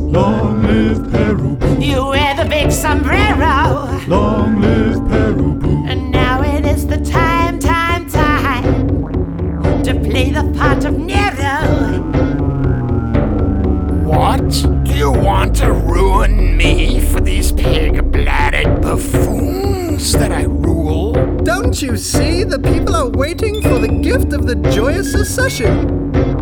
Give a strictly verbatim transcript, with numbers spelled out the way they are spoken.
Long live Peru Boo. You wear the big sombrero. Long live Peru Boo. And now it is the time, time, time to play the part of Nero. What? Do you want to ruin me for these pig-bladed buffoons that I rule? Don't you see? The people are waiting for the gift of the joyous secession.